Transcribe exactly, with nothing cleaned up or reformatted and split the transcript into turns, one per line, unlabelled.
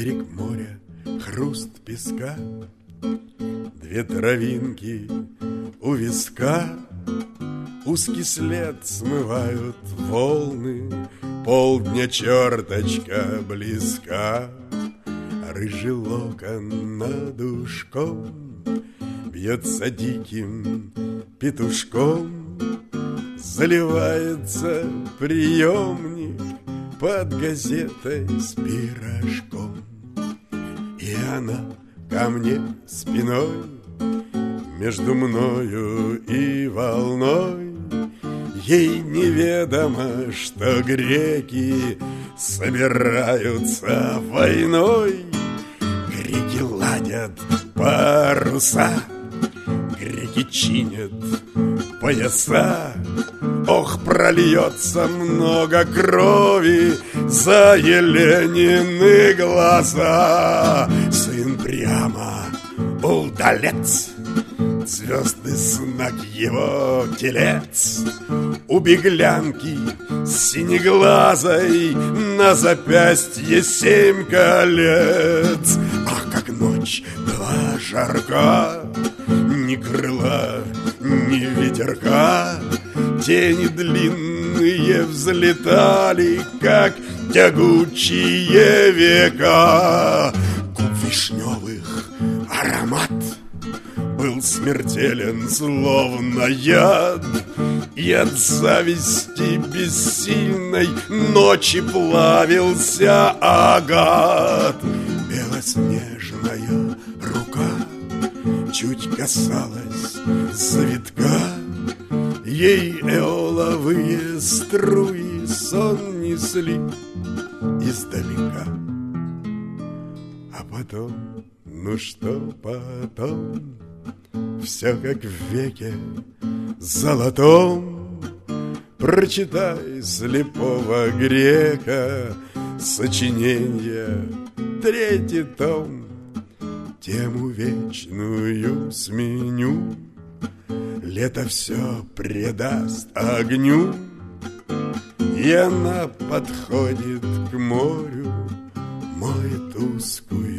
берег моря, хруст песка, две травинки у виска, узкий след смывают волны, полдня черточка близка. Рыжий локон над ушком бьется диким петушком, заливается приемник под газетой с пирожком. И она ко мне спиной, между мною и волной. Ей неведомо, что греки собираются войной. Греки ладят паруса, греки чинят пояса. Ох, прольется много крови за Еленины глаза. Сын прямо удалец, звезды знак его телец. У беглянки синеглазой на запястье семь колец. Ах, как ночь была жарка, ни крыла, ни ветерка. Тени длинные взлетали, как тягучие века. Куб вишневых аромат был смертелен, словно яд. И от зависти бессильной ночи плавился агат. Белоснежная рука чуть касалась завитка, ей эоловые струи сон несли издалека. А потом, ну что потом, все как в веке золотом. Прочитай слепого грека сочинение, третий том. Тему вечную сменю, лето все предаст огню. И она подходит к морю, моет узкую